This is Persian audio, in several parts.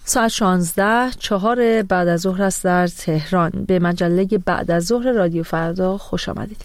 ساعت 16 4 بعد از ظهر است در تهران. به مجله بعد از ظهر رادیو فردا خوش آمدید.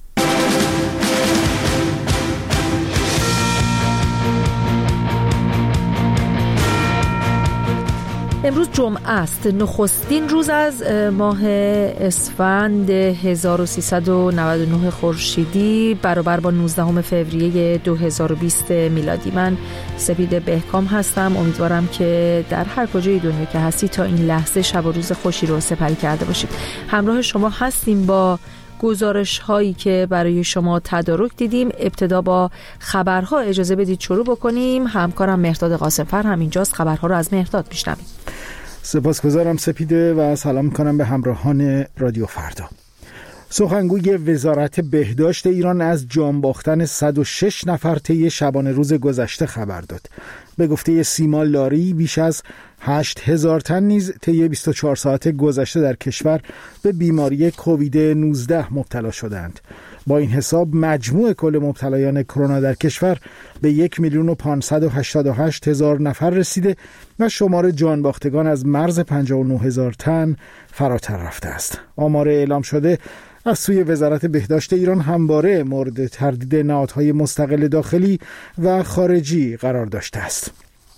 امروز جمعه است، نخستین روز از ماه اسفند 1399 خورشیدی برابر با 19 فوریه 2020 میلادی. من سپید بهکام هستم. امیدوارم که در هر کجای دنیا که هستی تا این لحظه شب و روز خوشی رو سپری کرده باشید. همراه شما هستیم با گزارش هایی که برای شما تدارک دیدیم. ابتدا با خبرها اجازه بدید شروع بکنیم. همکارم مهرداد قاسمفر هم اینجاست. خبرها رو از مهرداد میشنویم. سپاسگزارم سپیده و سلام میکنم به همراهان رادیو فردا. سخنگوی وزارت بهداشت ایران از جان باختن 106 نفر طی شبانه روز گذشته خبر داد. به گفته سیما لاری بیش از 8000 تن نیز طی 24 ساعت گذشته در کشور به بیماری کووید 19 مبتلا شدند. با این حساب مجموع کل مبتلایان کرونا در کشور به 1,588,000 نفر رسیده و شمار جان باختگان از مرز 59,000 تن فراتر رفته است. آمار اعلام شده از سوی وزارت بهداشت ایران همواره مورد تردید نهادهای مستقل داخلی و خارجی قرار داشته است.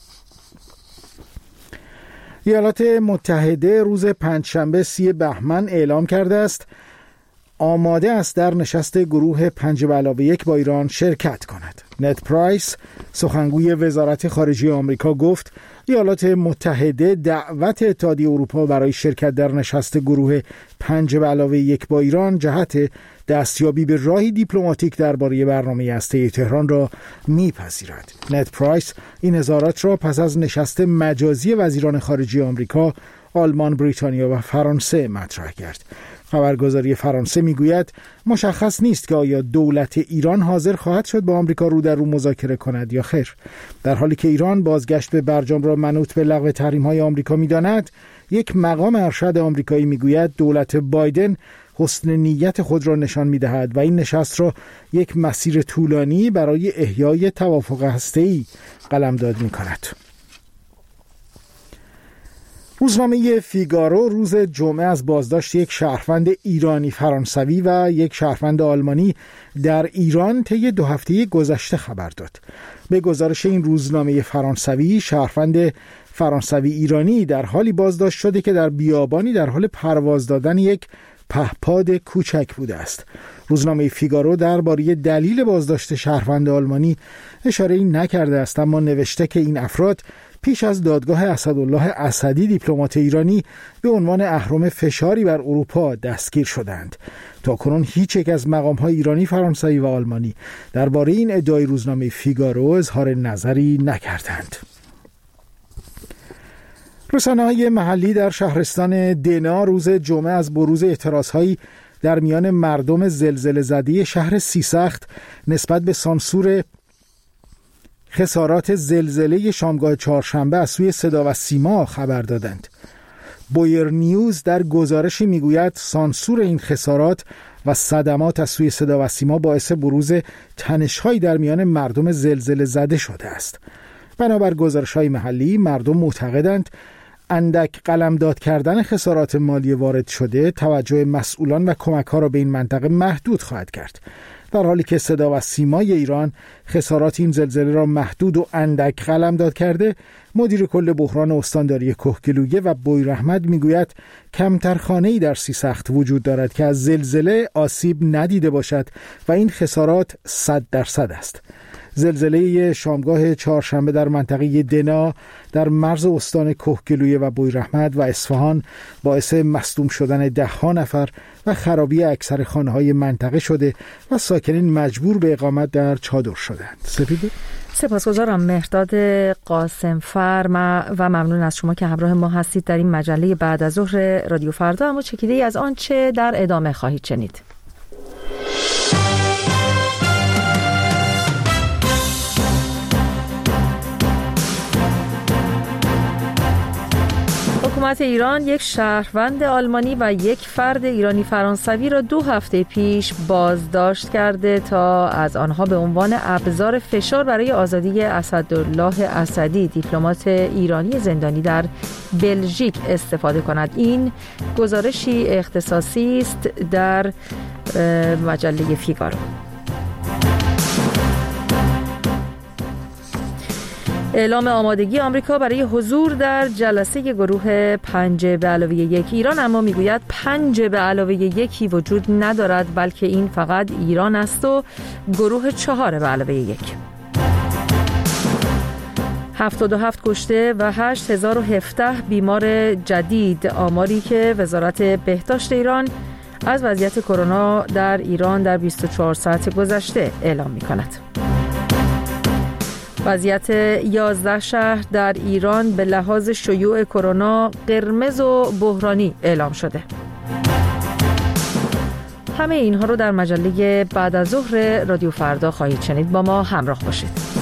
ایالات متحده روز پنجشنبه 30 بهمن اعلام کرده است آماده است در نشست گروه 5+1 با ایران شرکت کند. نت پرایس سخنگوی وزارت خارجه آمریکا گفت ایالات متحده دعوت اتحادیه اروپا برای شرکت در نشست گروه 5+1 با ایران جهت دستیابی به راهی دیپلماتیک درباره برنامه هسته‌ای تهران را میپذیرد. نت پرایس این اظهارات را پس از نشست مجازی وزیران خارجه آمریکا، آلمان، بریتانیا و فرانسه مطرح کرد. خبرگزاری فرانسه میگوید مشخص نیست که آیا دولت ایران حاضر خواهد شد با آمریکا رو در رو مذاکره کند یا خیر. در حالی که ایران بازگشت به برجام را منوط به لغو تحریم‌های آمریکا می‌داند، یک مقام ارشد آمریکایی میگوید دولت بایدن حسن نیت خود را نشان می‌دهد و این نشست را یک مسیر طولانی برای احیای توافق هسته‌ای قلمداد می‌کند. روزنامه فیگارو روز جمعه از بازداشت یک شهروند ایرانی فرانسوی و یک شهروند آلمانی در ایران طی 2 هفته گذشته خبر داد. به گزارش این روزنامه فرانسوی، شهروند فرانسوی ایرانی در حالی بازداشت شده که در بیابانی در حال پرواز دادن یک پهپاد کوچک بوده است. روزنامه فیگارو درباره دلیل بازداشت شهروند آلمانی اشاره‌ای نکرده است، اما نوشته که این افراد پیش از دادگاه اسدالله اسدی دیپلمات ایرانی به عنوان اهرم فشاری بر اروپا دستگیر شدند. تاکنون هیچ یک از مقام‌های ایرانی، فرانسوی و آلمانی درباره این ادعای روزنامه فیگارو اظهار نظری نکردند. رسانه‌های محلی در شهرستان دنا روز جمعه از بروز اعتراضهایی در میان مردم زلزله زده شهر سیسخت نسبت به سانسور خسارات زلزله شامگاه چهارشنبه از سوی صدا و سیما خبر دادند. بویر نیوز در گزارشی میگوید سانسور این خسارات و صدمات از سوی صدا و سیما باعث بروز تنش‌هایی در میان مردم زلزله زده شده است. بنابر گزارش‌های محلی، مردم معتقدند اندک قلمداد کردن خسارات مالی وارد شده توجه مسئولان و کمک‌ها را به این منطقه محدود خواهد کرد، در حالی که صدا و سیمای ایران خسارات این زلزله را محدود و اندک قلمداد کرده. مدیر کل بحران استانداری کهگلویه و بویراحمد میگوید کمتر خانه‌ای در سیسخت وجود دارد که از زلزله آسیب ندیده باشد و این خسارات 100% است. زلزله شامگاه چهارشنبه در منطقه دنا در مرز استان کهگلویه و بویراحمد و اصفهان باعث مصدوم شدن 10 نفر و خرابی اکثر خانه‌های منطقه شده و ساکنین مجبور به اقامت در چادر شدند. سپیده؟ سپاسگزارم مهرداد قاسمفر و ممنون از شما که همراه ما هستید در این مجله بعد از ظهر رادیو فردا. اما چکیده‌ای از آنچه در ادامه خواهید شنید. حکومت ایران یک شهروند آلمانی و یک فرد ایرانی فرانسوی را 2 هفته پیش بازداشت کرده تا از آنها به عنوان ابزار فشار برای آزادی اسدالله اسدی، دیپلمات ایرانی زندانی در بلژیک، استفاده کند. این گزارشی اختصاصی است در مجله فیگارو. اعلام آمادگی آمریکا برای حضور در جلسه گروه 5+1 ایران اما میگوید 5+1 وجود ندارد، بلکه این فقط ایران است و گروه 4+1. 77 کشته و 8017 بیمار جدید، آماری که وزارت بهداشت ایران از وضعیت کرونا در ایران در 24 ساعت گذشته اعلام می‌کند. وضعیت 11 شهر در ایران به لحاظ شیوع کرونا قرمز و بحرانی اعلام شده. همه اینها رو در مجله بعد از ظهر رادیو فردا خواهید شنید. با ما همراه باشید.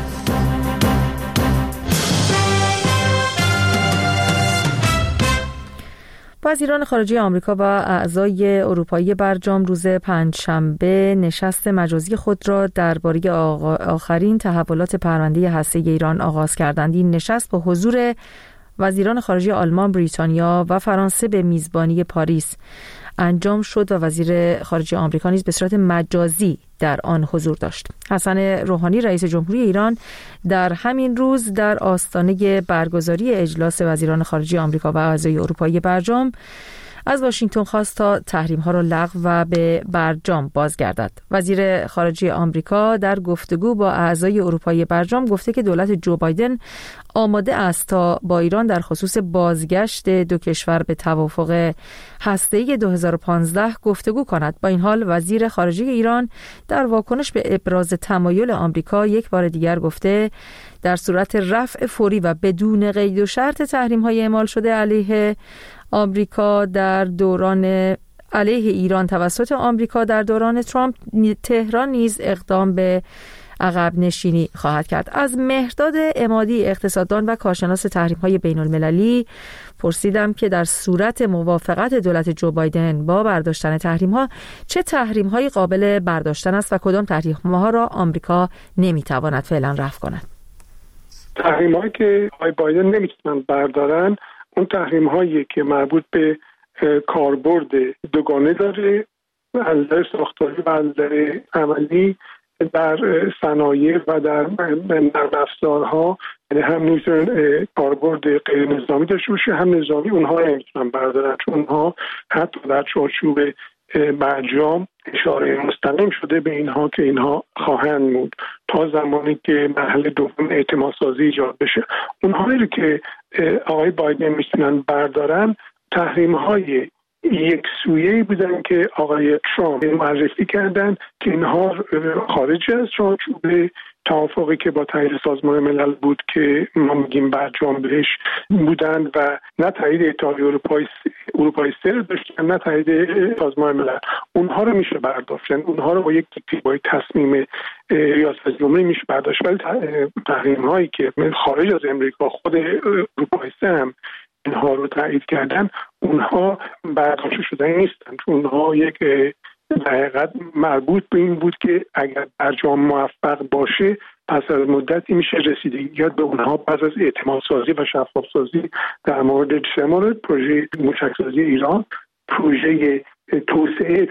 وزیران خارجه آمریکا و اعضای اروپایی برجام روز پنجشنبه نشست مجازی خود را درباره آخرین تحولات پرونده هسته‌ای ایران آغاز کردند. این نشست با حضور وزیران خارجه آلمان، بریتانیا و فرانسه به میزبانی پاریس انجام شد و وزیر خارجه آمریکا نیز به صورت مجازی در آن حضور داشت. حسن روحانی رئیس جمهوری ایران در همین روز در آستانه برگزاری اجلاس وزیران خارجه آمریکا و اعضای اروپایی برجام از واشنگتن خواست تا تحریم‌ها را لغو و به برجام بازگردد. وزیر خارجه آمریکا در گفتگو با اعضای اروپایی برجام گفته که دولت جو بایدن آماده است تا با ایران در خصوص بازگشت دو کشور به توافق هسته‌ای 2015 گفتگو کند. با این حال وزیر خارجه ایران در واکنش به ابراز تمایل آمریکا یک بار دیگر گفته در صورت رفع فوری و بدون قید و شرط تحریم‌های اعمال شده علیه ایران توسط آمریکا در دوران ترامپ، تهران نیز اقدام به عقب نشینی خواهد کرد. از مهرداد عمادی، اقتصاددان و کارشناس تحریم‌های بین‌المللی، پرسیدم که در صورت موافقت دولت جو بایدن با برداشتن تحریم‌ها چه تحریم‌هایی قابل برداشتن است و کدام تحریم‌ها را آمریکا نمی‌تواند فعلا رفع کند. تحریم‌هایی که آقای بایدن نمی‌تونن بردارن اون تحریم‌هایی که مربوط به کاربرد دوگانه داره از نظر ساختاری و از نظر عملی در صنایع و در نرم افزارها، یعنی هم میتونن کاربرد غیر نظامی داشته باشه هم نظامی، اونها نمیتونن بردارن چون اونها حتی در چارچوب برجام اشاره مستقیم شده به اینها که اینها خواهند موند تا زمانی که مرحله دوم اعتمادسازی ایجاد بشه. اونهایی که آقای بایدن میتونن بردارن تحریم‌های یک سویه‌ای بودن که آقای ترامپ معرفی کردن که اینها خارج از چارچوب توافقی که با تایید سازمان ملل بود که ما میگیم برجام بهش بودن و نه تایید اتحادیه اروپای 3 رو داشتن نه تایید سازمان ملل. اونها رو میشه برداشت، اونها رو با یک تصمیم ریاست جمهوری میشه برداشت، ولی تحریم‌هایی که خارج از امریکا خود اروپای 3 هم اینها رو تایید کردن اونها برداشت شدنی نیستن، چون اونها یک در حقیقت مربوط به این بود که اگر برجام موفق باشه پس از مدتی میشه رسیدگی به اونها پس از اعتمادسازی و شفافسازی در مورد 3 مورد: پروژه موشکسازی ایران، پروژه توسعه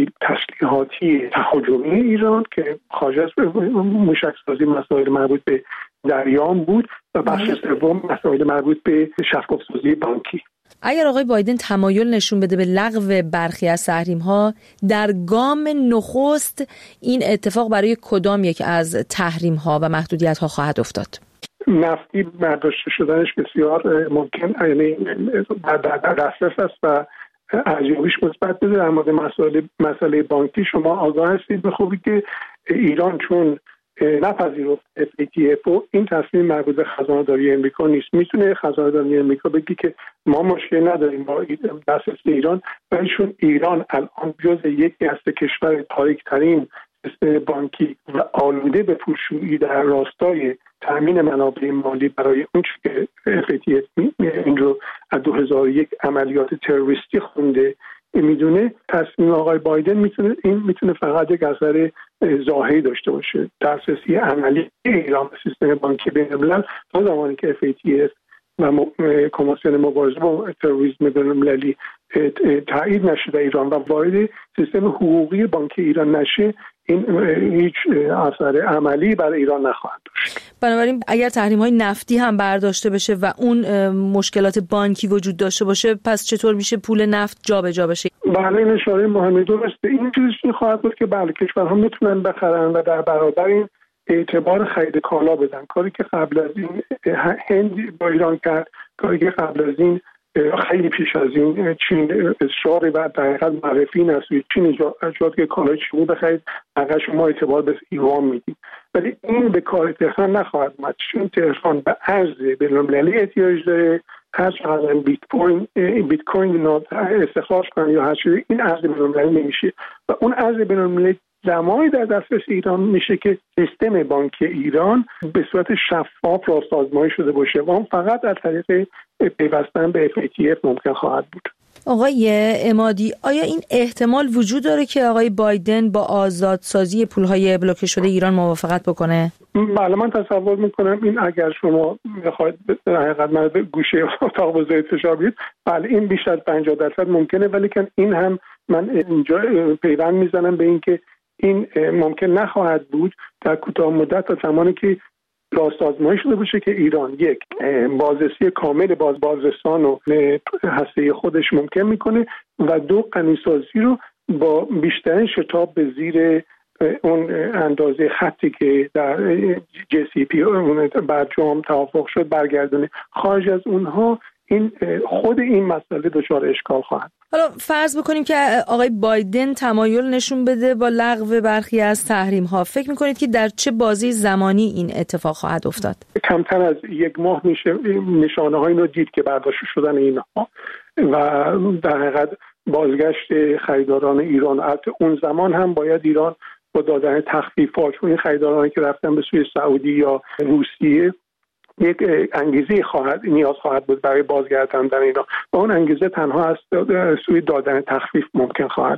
تسلیحاتی تهاجمی ایران که خارج از موشکسازی مسائل مربوط به دریام بود و بخش سوم مسائل مربوط به شفافسازی بانکی. اگر آقای بایدن تمایل نشون بده به لغو برخی از تحریم‌ها، در گام نخست این اتفاق برای کدام یک از تحریم‌ها و محدودیت‌ها خواهد افتاد؟ نفتی برداشته شدنش بسیار ممکن، یعنی در دسترس است و ارزیابیش مثبت بده. در مورد مسئله بانکی شما آگاه هستید به خوبی که ایران چون نپذیرفت FATF این تصمیم مربوط به خزانه‌داری امریکا نیست. میتونه خزانه‌داری امریکا بگی که ما مشکل نداریم با دسترسی ایران، ولی چون ایران الان جزء یکی از کشور تاریک‌ترین سیستم بانکی و آلوده به پولشویی در راستای تامین منابع مالی برای اون که FATF این رو از 2001 عملیات تروریستی خونده میدونه، تصمیم آقای بایدن میتونه فقط یک اثر ظاهری داشته باشه. دسترسی عملی ایران به سیستم بانکی بین‌الملل تا زمانی که FATF و کمیسیون مبارزه با تروریسم بین‌المللی تایید نشه در ایران و وارد سیستم حقوقی بانک ایران نشه، این هیچ اثر عملی برای ایران نخواهد داشت. بنابراین اگر تحریم‌های نفتی هم برداشته بشه و اون مشکلات بانکی وجود داشته باشه، پس چطور میشه پول نفت جابجا بشه؟ بله، این اشاره مهمی درسته. این چیزی خواهد بود که بله کشورها میتونن بخرن و در برابر این اعتبار خرید کالا بدن. کاری که قبل از این هند با ایران کرد، کاری که قبل از این خیلی پیش از این چین اصرار و در حقیقت معرفی نسوی چین ایجاد که کالای چینی بخرید، اگر شما اعتبار به ایران میدید. ولی این به کار تهران نخواهد اومد، چون تهران به ارز بین‌المللی احتیاج داره. هر چقدر بیت کوین استخراج کنن یا هر چیزی، این ارز بین‌المللی نمیشه و اون ارز بین‌المللی زمانی در دسترس ایران میشه که سیستم بانکی ایران به صورت شفاف راست آزمایی شده باشه و اون فقط از طریق پیوستن به FATF ممکن خواهد بود. آقای عمادی، آیا این احتمال وجود داره که آقای بایدن با آزادسازی پولهای بلوکه شده ایران موافقت بکنه؟ بله، من تصور میکنم این اگر شما بخواید در حقیقت من به گوشه اتاق بذارید فشار بدید، بله این بیش از 50% ممکنه، ولی که این هم من اینجا پیوند میزنم به این که این ممکن نخواهد بود در کوتاه مدت تا زمانی که راست آزمایی شده باشه که ایران یک بازرسی کامل بازرسان و هسته خودش ممکن میکنه و دو غنیسازی رو با بیشترین شتاب به زیر اون اندازه خطی که در JCPOA برجام توافق شد برگردونه. خارج از اونها خود این مسئله دچار اشکال خواهد. حالا فرض بکنیم که آقای بایدن تمایل نشون بده با لغو برخی از تحریم ها، فکر میکنید که در چه بازی زمانی این اتفاق خواهد افتاد؟ کمتر از یک ماه میشه نشانه هایی رو دید که برداشته شدن اینها و در حقیقت بازگشت خریداران ایران. البته اون زمان هم باید ایران با دادن تخفیفات، این خریدارانی که رفتن به سوی سعودی یا روسیه یک انگیزه نیاز خواهد بود برای بازگرداندن اینا و اون انگیزه تنها از سوی دادن تخفیف ممکن خواهد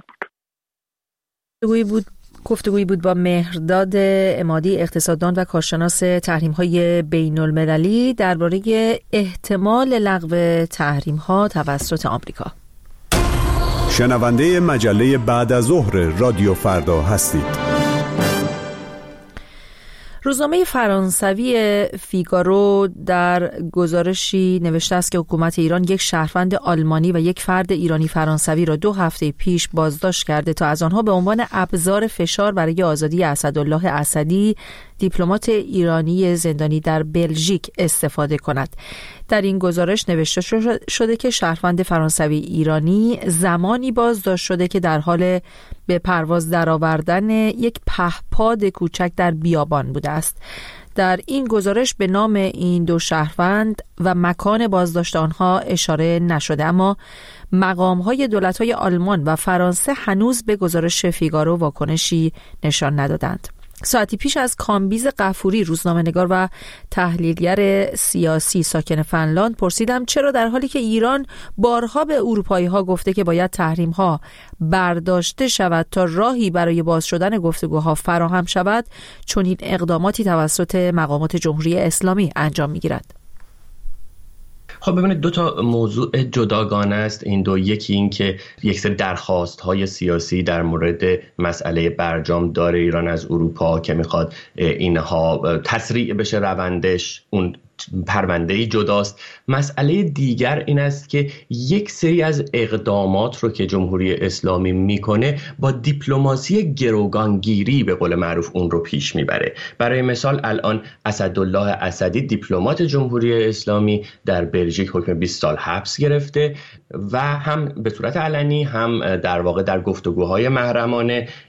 بود. گفتگویی بود با مهرداد عمادی، اقتصاددان و کارشناس تحریم‌های بین‌المللی درباره احتمال لغو تحریم‌ها توسط آمریکا. شنونده مجله بعد از ظهر رادیو فردا هستید. روزنامه فرانسوی فیگارو در گزارشی نوشته است که حکومت ایران یک شهروند آلمانی و یک فرد ایرانی فرانسوی را 2 هفته پیش بازداشت کرده تا از آنها به عنوان ابزار فشار برای آزادی اسدالله اسدی، دیپلمات ایرانی زندانی در بلژیک، استفاده کند. در این گزارش نوشته شده که شهروند فرانسوی ایرانی زمانی بازداشت شده که در حال به پرواز درآوردن یک پهپاد کوچک در بیابان بوده است. در این گزارش به نام این 2 شهروند و مکان بازداشت آنها اشاره نشده، اما مقام‌های دولت‌های آلمان و فرانسه هنوز به گزارش فیگارو واکنشی نشان ندادند. ساعتی پیش از کامبیز غفوری، روزنامه‌نگار و تحلیلگر سیاسی ساکن فنلاند، پرسیدم چرا در حالی که ایران بارها به اروپایی‌ها گفته که باید تحریم‌ها برداشته شود تا راهی برای باز شدن گفتگوها فراهم شود، چون این اقداماتی توسط مقامات جمهوری اسلامی انجام می‌گیرد. خب ببینید 2 تا موضوع جداگانه است این دو. یکی این که یک سری درخواست‌های سیاسی در مورد مسئله برجام داره ایران از اروپا که میخواد اینها تسریع بشه روندش، اون پرونده‌ای جداست. مسئله دیگر این است که یک سری از اقدامات رو که جمهوری اسلامی میکنه با دیپلماسی گروگانگیری به قول معروف اون رو پیش میبره. برای مثال الان اسدالله اسدی دیپلمات جمهوری اسلامی در بلژیک حکم 20 سال حبس گرفته و هم به صورت علنی هم در واقع در گفتگوهای محرمانه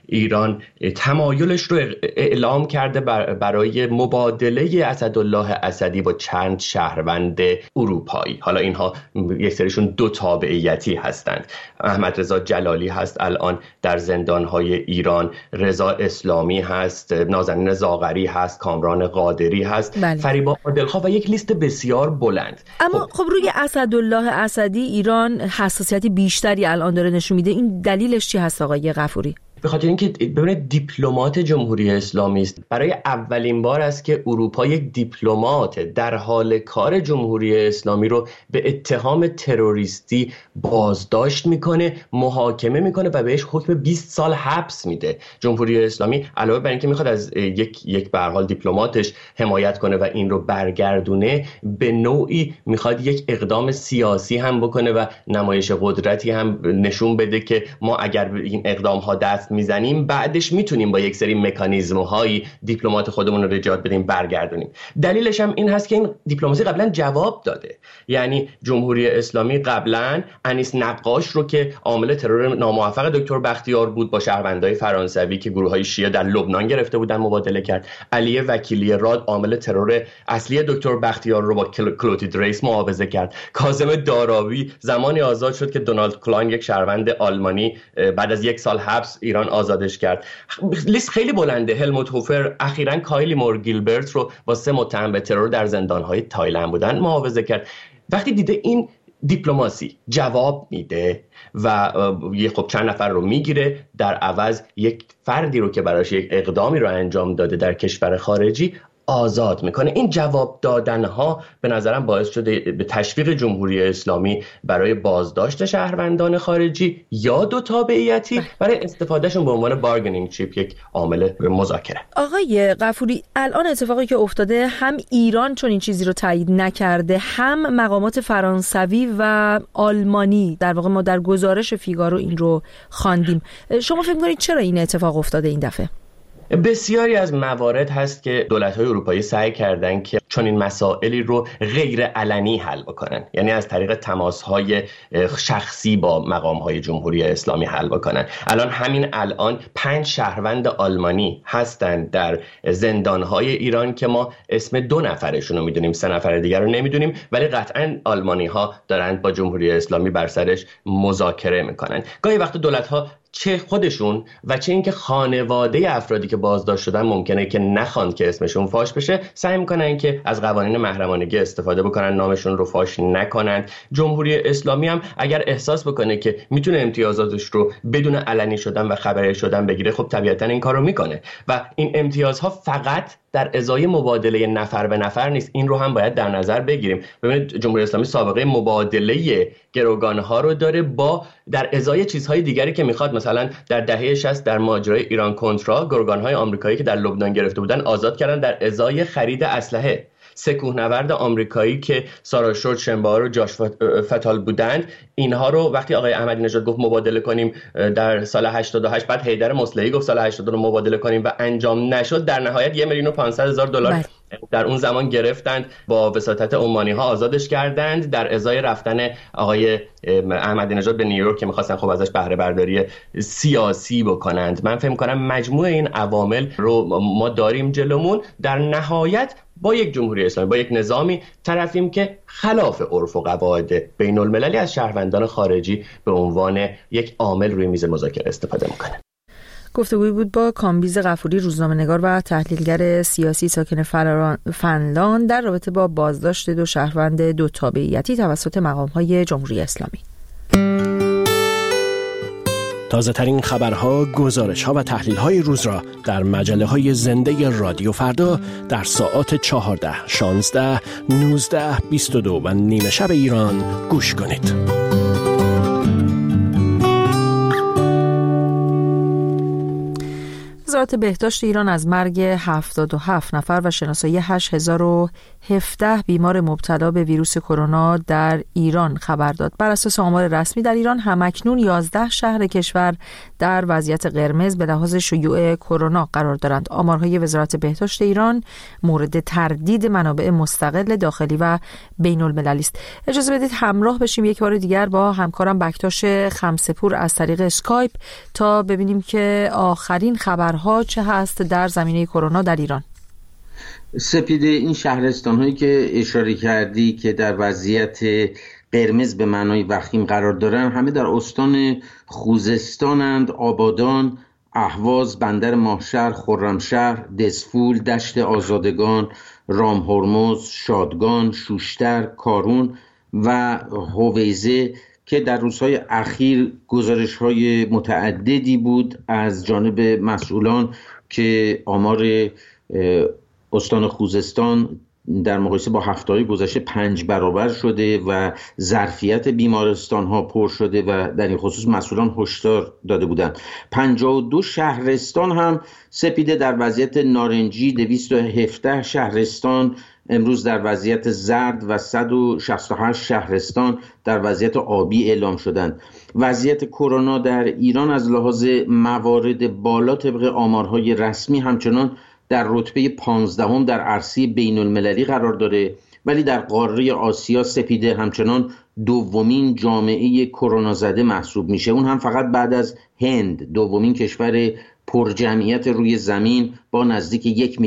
ایران تمایلش رو اعلام کرده برای مبادله اسدالله اسدی با چند شهروند اروپایی. حالا اینها یک سریشون دو تابعیتی هستند. احمد رضا جلالی هست الان در زندانهای ایران، رضا اسلامی هست، نازنین زاغری هست، کامران قادری هست، فریبا عادلخواه و یک لیست بسیار بلند. اما خب روی اسدالله اسدی ایران حساسیت بیشتری الان داره نشون میده. این دلیلش چی هست آقای غفوری؟ به خاطر اینکه ببینید دیپلمات جمهوری اسلامی است. برای اولین بار است که اروپا یک دیپلمات در حال کار جمهوری اسلامی رو به اتهام تروریستی بازداشت میکنه، محاکمه میکنه و بهش حکم 20 سال حبس میده. جمهوری اسلامی علاوه بر اینکه میخواد از یک به هر حال دیپلماتش حمایت کنه و این رو برگردونه، به نوعی میخواد یک اقدام سیاسی هم بکنه و نمایش قدرتی هم نشون بده که ما اگر به این اقدام ها دست میزنیم بعدش میتونیم با یک سری مکانیزم هایی دیپلمات خودمون رو نجات بدیم، برگردونیم. دلیلش هم این هست که این دیپلماسی قبلا جواب داده. یعنی جمهوری اسلامی قبلا انیس نقاش رو که عامل ترور ناموفق دکتر بختیار بود با شهروندای فرانسوی که گروه‌های شیعه در لبنان گرفته بودن مبادله کرد. علی وکیلی راد عامل ترور اصلی دکتر بختیار رو با کلوتید ریس معاوضه کرد. کاظم داراوی زمانی آزاد شد که دونالد کلاین یک شهروند آلمانی بعد از 1 سال حبس ایران آزادش کرد. لیست خیلی بلنده. هلموت هوفر اخیراً کایلی مور گیلبرت رو با 3 متهم به ترور در زندان‌های تایلند بودن معاوضه کرد. وقتی دیده این دیپلماسی جواب میده و خب چند نفر رو میگیره، در عوض یک فردی رو که براش یک اقدامی رو انجام داده در کشور خارجی آزاد میکنه. این جواب دادنها به نظرم باعث شده به تشویق جمهوری اسلامی برای بازداشت شهروندان خارجی یا دو تابعیتی برای استفادهشون به عنوان بارگنینگ چیپ، یک عامل مذاکره. آقای غفوری، الان اتفاقی که افتاده، هم ایران چون این چیزی رو تایید نکرده، هم مقامات فرانسوی و آلمانی، در واقع ما در گزارش فیگارو این رو خواندیم. شما فکر می‌کنید چرا این اتفاق افتاده این دفعه؟ بسیاری از موارد هست که دولت‌های اروپایی سعی کردن که چون این مسائلی رو غیر علنی حل بکنن، یعنی از طریق تماس‌های شخصی با مقام‌های جمهوری اسلامی حل بکنن. الان 5 شهروند آلمانی هستند در زندان‌های ایران که ما اسم 2 نفرشون رو می‌دونیم، 3 نفر دیگر رو نمی‌دونیم، ولی قطعاً آلمانی‌ها دارند با جمهوری اسلامی بر سرش مذاکره می‌کنن. گاهی وقت دولت‌ها چه خودشون و چه اینکه خانواده افرادی که بازداشت شدن ممکنه که نخوان که اسمشون فاش بشه، سعی میکنن که از قوانین محرمانگی استفاده بکنن، نامشون رو فاش نکنند. جمهوری اسلامی هم اگر احساس بکنه که میتونه امتیازاتش رو بدون علنی شدن و خبری شدن بگیره، خب طبیعتا این کارو میکنه و این امتیازها فقط در ازای مبادله نفر به نفر نیست. این رو هم باید در نظر بگیریم. ببینید جمهوری اسلامی سابقه مبادله گروگانها رو داره با در ازای چیزهای دیگری که میخواد. مثلا در دهه 60 در ماجرای ایران کنترا گروگانهای آمریکایی که در لبنان گرفته بودن آزاد کردن در ازای خرید اسلحه. 3 کوهنورد آمریکایی که سارا شورت شنبار و جاش فتال بودند، اینها رو وقتی آقای احمدی نژاد گفت مبادله کنیم در سال 88، بعد حیدر مصلحی گفت سال 82 رو مبادله کنیم و انجام نشد، در نهایت $1,500,000 در اون زمان گرفتند، با وساطت عمانی ها آزادش کردند در ازای رفتن آقای احمدی نژاد به نیویورک که می‌خواستن خب ازش بهره برداری سیاسی بکنند. من فکر می‌کنم مجموع این عوامل رو ما داریم جلومون. در نهایت با یک جمهوری اسلامی، با یک نظامی طرفیم که خلاف عرف و قواعد بین المللی از شهروندان خارجی به عنوان یک عامل روی میز مذاکره استفاده میکنه. گفتگوی بود با کامبیز غفوری، روزنامه‌نگار و تحلیلگر سیاسی ساکن فنلاند، در رابطه با بازداشت 2 شهروند 2 تابعیتی توسط مقام‌های جمهوری اسلامی. تازه ترین خبرها، گزارش‌ها و تحلیل‌های روز را در مجله‌های زنده رادیو فردا در ساعات 14، 16، 19، 22 و نیمه شب ایران گوش کنید. وزارت بهداشت ایران از مرگ 77 نفر و شناسایی 8017 بیمار مبتلا به ویروس کرونا در ایران خبر داد. بر اساس آمار رسمی در ایران همکنون 11 شهر کشور در وضعیت قرمز به لحاظ شیوع کرونا قرار دارند. آمارهای وزارت بهداشت ایران مورد تردید منابع مستقل داخلی و بین المللی است. اجازه بدید همراه بشیم یک بار دیگر با همکارم بکتاش خمسه‌پور از طریق اسکایپ تا ببینیم که آخرین خبرها چه هست در زمینه کرونا در ایران. سپیده، این شهرستان‌هایی که اشاره کردی که در وضعیت قرمز به معنای وخیم قرار دارن همه در استان خوزستانند: آبادان، اهواز، بندر ماهشهر، خرمشهر، دسفول، دشت آزادگان، رامهرمز، شادگان، شوشتر، کارون و هویزه که در روزهای اخیر گزارش‌های متعددی بود از جانب مسئولان که آمار استان خوزستان در مقایسه با هفته‌های گذشته 5 برابر شده و ظرفیت بیمارستان‌ها پر شده و در این خصوص مسئولان هشدار داده بودند. 52 شهرستان هم سپیده در وضعیت نارنجی، 217 شهرستان امروز در وضعیت زرد و 168 شهرستان در وضعیت آبی اعلام شدند. وضعیت کرونا در ایران از لحاظ موارد بالا طبق آمارهای رسمی همچنان در رتبه 15 در عرصه بین المللی قرار داره، ولی در قاره آسیا سپیده همچنان دومین جامعه کرونا زده محسوب میشه. اون هم فقط بعد از هند، دومین کشور پرجمعیت روی زمین با نزدیک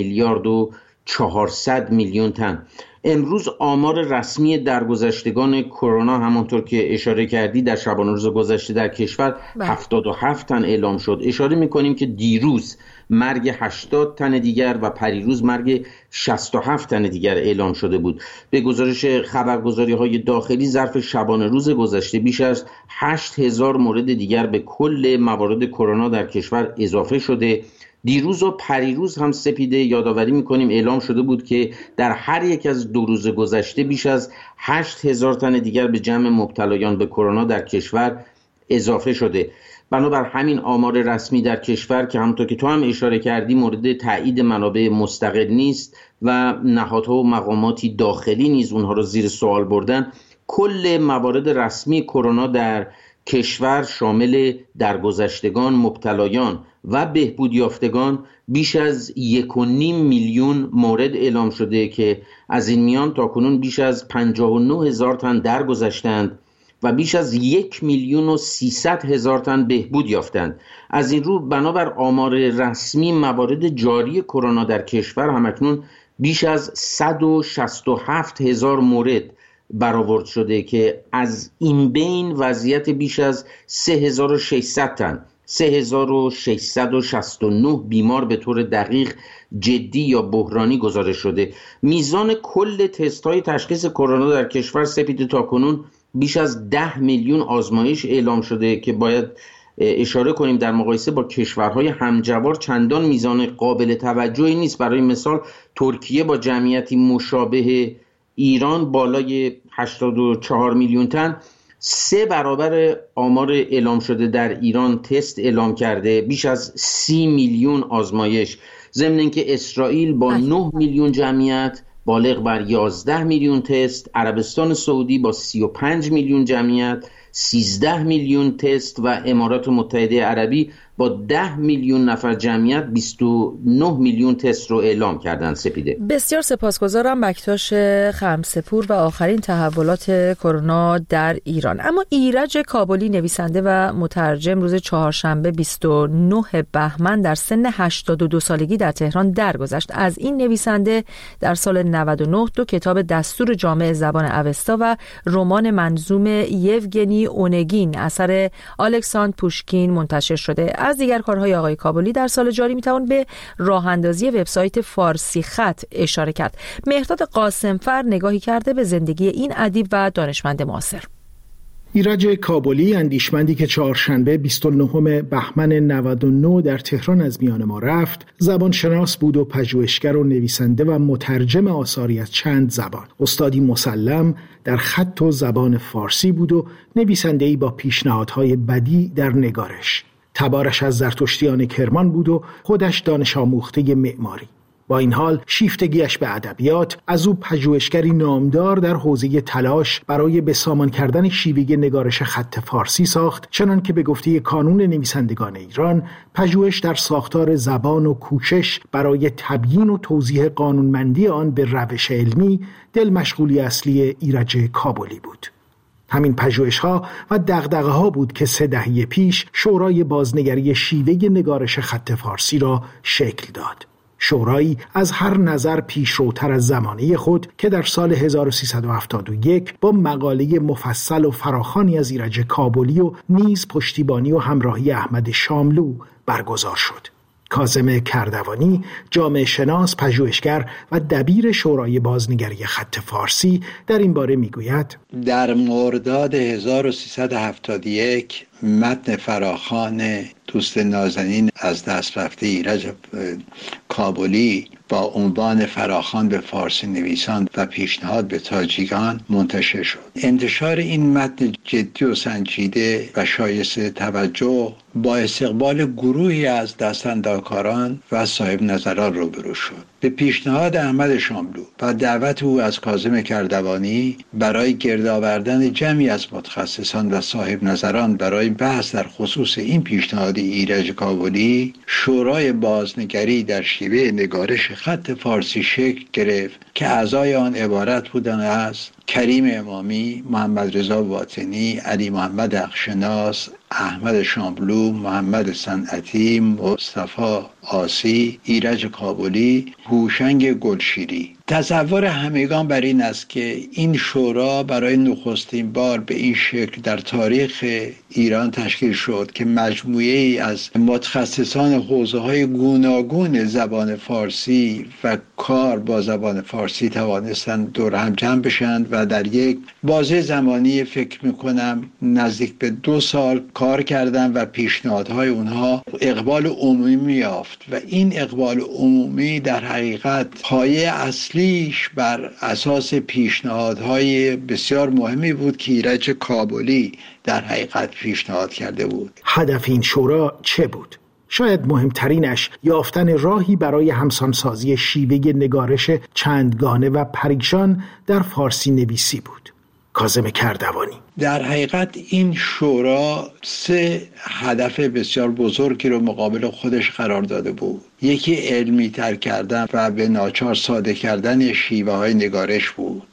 1,400,000,000 تن. امروز آمار رسمی درگذشتگان کرونا همانطور که اشاره کردی در شبانه روز گذشته در کشور 77 تن اعلام شد. اشاره میکنیم که دیروز مرگ 80 تن دیگر و پریروز مرگ 67 تن دیگر اعلام شده بود. به گزارش خبرگزاری‌های داخلی ظرف شبانه روز گذشته بیش از 8000 مورد دیگر به کل موارد کرونا در کشور اضافه شده. دیروز و پریروز هم سپیده یادآوری میکنیم اعلام شده بود که در هر یک از 2 روز گذشته بیش از 8000 تن دیگر به جمع مبتلایان به کرونا در کشور اضافه شده. بنابر همین آمار رسمی در کشور که همونطور که تو هم اشاره کردی مورد تایید منابع مستقل نیست و نهادها و مقاماتی داخلی نیز اونها رو زیر سوال بردن، کل موارد رسمی کرونا در کشور شامل درگذشتگان، مبتلایان و بهبود یافتگان بیش از 1.5 میلیون مورد اعلام شده که از این میان تاکنون بیش از 59,000 تن درگذشتند و بیش از 1,300,000 تن بهبود یافتند. از این رو بنابر آمار رسمی موارد جاری کرونا در کشور همکنون بیش از 167,000 مورد برآورد شده که از این بین وضعیت بیش از 3,600 تن 3,669 بیمار به طور دقیق جدی یا بحرانی گزارش شده. میزان کل تست‌های تشخیص کرونا در کشور سپیده تاکنون بیش از 10 میلیون آزمایش اعلام شده که باید اشاره کنیم در مقایسه با کشورهای همجوار چندان میزان قابل توجهی نیست. برای مثال ترکیه با جمعیتی مشابه ایران بالای 84 میلیون تن 3 برابر آمار اعلام شده در ایران تست اعلام کرده، بیش از 30 میلیون آزمایش. ضمن اینکه اسرائیل با 9 میلیون جمعیت بالغ بر 11 میلیون تست، عربستان سعودی با 35 میلیون جمعیت 13 میلیون تست و امارات متحده عربی با 10 میلیون نفر جمعیت 29 میلیون تست رو اعلام کردن. سپیده بسیار سپاسگزارم بکتاش خمسه‌پور و آخرین تحولات کرونا در ایران. اما ایرج کابلی نویسنده و مترجم روز چهارشنبه 29 بهمن در سن 82 سالگی در تهران درگذشت. از این نویسنده در سال 99 2 کتاب دستور جامع زبان اوستا و رمان منظوم یوگنی اونگین اثر الکساندر پوشکین منتشر شده. از دیگر کارهای آقای کابلی در سال جاری میتوان به راه اندازی وبسایت فارسی خط اشاره کرد. مهرداد قاسمفر نگاهی کرده به زندگی این ادیب و دانشمند معاصر. ایرج کابلی، اندیشمندی که چهارشنبه 29 بهمن 99 در تهران از میان ما رفت، زبانشناس بود و پژوهشگر و نویسنده و مترجم آثاری از چند زبان. استادی مسلم در خط و زبان فارسی بود و نویسنده‌ای با پیشنهادهای بدیع در نگارش. تبارش از زرتشتیان کرمان بود و خودش دانش آموخته معماری. با این حال شیفتگیش به ادبیات از او پژوهشگری نامدار در حوزه تلاش برای به سامان کردن شیوه نگارش خط فارسی ساخت، چنان که به گفته کانون نویسندگان ایران پژوهش در ساختار زبان و کوشش برای تبیین و توضیح قانونمندی آن به روش علمی دل مشغولی اصلی ایرج کابلی بود. همین پژوهش‌ها و دغدغه‌ها بود که 3 دهه پیش شورای بازنگری شیوه نگارش خط فارسی را شکل داد. شورایی از هر نظر پیشروتر از زمانه خود که در سال 1371 با مقاله مفصل و فراخوانی از ایرج کابلی و نیز پشتیبانی و همراهی احمد شاملو برگزار شد. کاظم کردوانی، جامعه شناس، پژوهشگر و دبیر شورای بازنگری خط فارسی در این باره میگوید: در مرداد 1371 متن فراخوان دوست نازنین از دست رفته ایرج کابلی با عنوان فراخوان به فارسی نویسان و پیشنهاد به تاجیکان منتشر شد. انتشار این متن جدی و سنجیده و شایسته توجه با استقبال گروهی از دستاندرکاران و صاحب نظران روبرو شد. به پیشنهاد احمد شاملو و دعوت او از کاظم کردوانی برای گرد آوردن جمعی از متخصصان و صاحب نظران برای بحث در خصوص این پیشنهاد ایرج کابلی، شورای بازنگری در شیوه نگارش خط فارسی شکل گرفت که اعضای آن عبارت بودند از کریم امامی، محمد رضا باطنی، علی محمد اخشناس، احمد شاملو، محمد صنعتی، مصطفی آسی، ایرج کابلی، هوشنگ گلشیری. تصور همگان بر این است که این شورا برای نخستین بار به این شکل در تاریخ ایران تشکیل شد که مجموعه‌ای از متخصصان حوزه‌های گوناگون زبان فارسی و کار با زبان فارسی توانستند دور هم جمع بشند و در یک بازه زمانی فکر می‌کنم نزدیک به 2 سال کار کردند و پیشنهادهای اونها اقبال عمومی یافت و این اقبال عمومی در حقیقت پایه اصلیش بر اساس پیشنهادهای بسیار مهمی بود که ایرج کابلی در حقیقت پیشنهاد کرده بود. هدف این شورا چه بود؟ شاید مهمترینش یافتن راهی برای همسانسازی شیوه نگارش چندگانه و پریشان در فارسی نویسی بود. کاظم کردوانی: در حقیقت این شورا 3 هدف بسیار بزرگی رو مقابل خودش قرار داده بود. یکی علمی تر کردن و به ناچار ساده کردن شیوه های نگارش بود.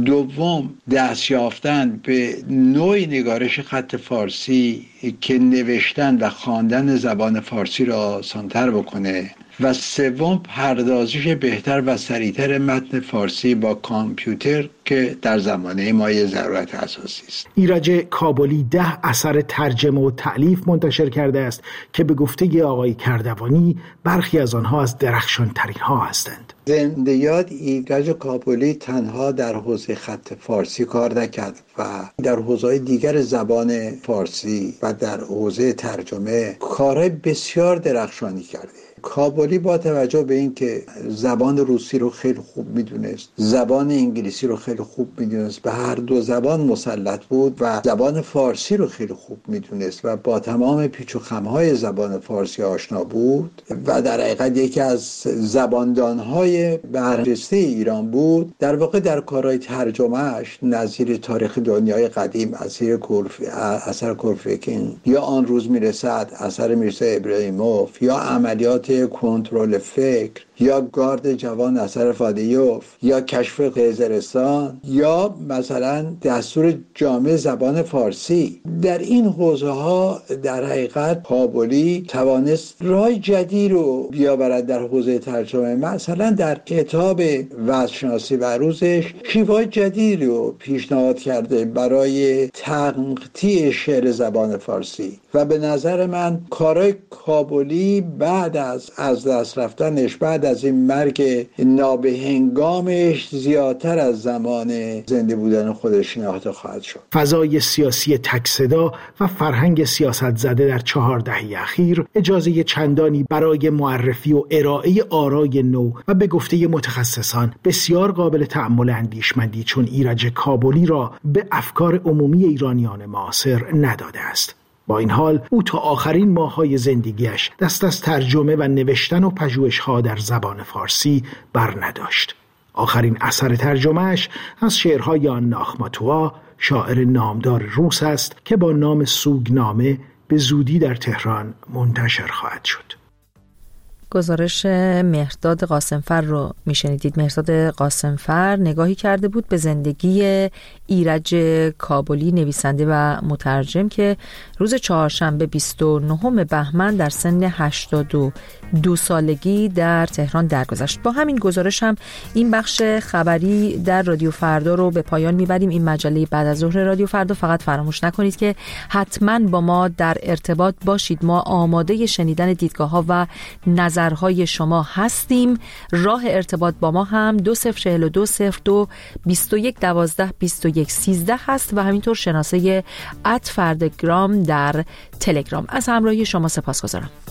دوم دست یافتن به نوعی نگارش خط فارسی که نوشتن و خواندن زبان فارسی را آسان‌تر بکنه و سوم پردازش بهتر و سریعتر متن فارسی با کامپیوتر که در زمانه ما یه ضرورت اساسی است. ایرج کابلی 10 اثر ترجمه و تألیف منتشر کرده است که به گفته آقای کردوانی برخی از آنها از درخشان‌ترین ها هستند. زنده یاد ایرج کابلی تنها در حوزه خط فارسی کار نکرد و در حوزه‌های دیگر زبان فارسی و در حوزه ترجمه کارهای بسیار درخشانی کرده. کابلی با توجه به این که زبان روسی رو خیلی خوب میدونست، زبان انگلیسی رو خیلی خوب میدونست، به هر 2 زبان مسلط بود و زبان فارسی رو خیلی خوب میدونست و با تمام پیچ و خم‌های زبان فارسی آشنا بود و در حقیقت یکی از زباندان‌های برجسته ایران بود. در واقع در کارهای ترجمه‌اش نظیر تاریخ دنیای قدیم اثر کورفکین یا آن روز میرسد اثر میرزا ابراهیموف یا عملیات کنترل فکر یا گارد جوان اثر فادیوف یا کشف قیزرستان یا مثلا دستور جامع زبان فارسی، در این حوزه ها در حقیقت کابلی توانست راه جدید رو بیاورد در حوزه ترجمه. مثلا در کتاب وضع‌شناسی و عروضش شیوه جدید رو پیشنهاد کرده برای تقطیع شعر زبان فارسی و به نظر من کارهای کابلی بعد از دست رفتنش، بعد از این مرگ نابهنگامش، زیادتر از زمان زنده بودن خودش شناخته خواهد شد. فضای سیاسی تک‌صدا و فرهنگ سیاست زده در 4 دهه اخیر اجازه چندانی برای معرفی و ارائه آرای نو و به گفته متخصصان بسیار قابل تأمل اندیشمندی چون ایرج کابلی را به افکار عمومی ایرانیان معاصر نداده است. با این حال او تا آخرین ماه‌های زندگیش دست از ترجمه و نوشتن و پژوهش‌ها در زبان فارسی بر نداشت. آخرین اثر ترجمهش از شعرهای آنا آخماتووا، شاعر نامدار روس است که با نام سوگنامه به زودی در تهران منتشر خواهد شد. گزارش مهرداد قاسمفر رو میشنیدید. مهرداد قاسمفر نگاهی کرده بود به زندگی ایرج کابلی، نویسنده و مترجم که روز چهارشنبه 29 بهمن در سن 82 سالگی در تهران درگذشت. با همین گزارش هم این بخش خبری در رادیو فردا رو به پایان میبریم. این مجله بعد از ظهر رادیو فردا. فقط فراموش نکنید که حتما با ما در ارتباط باشید. ما آماده شنیدن دیدگاه‌ها و نظرهای شما هستیم. راه ارتباط با ما هم 204202 2112 2113 هست و همینطور شناسه @فرداگرام در تلگرام. از همراهی شما سپاسگزارم.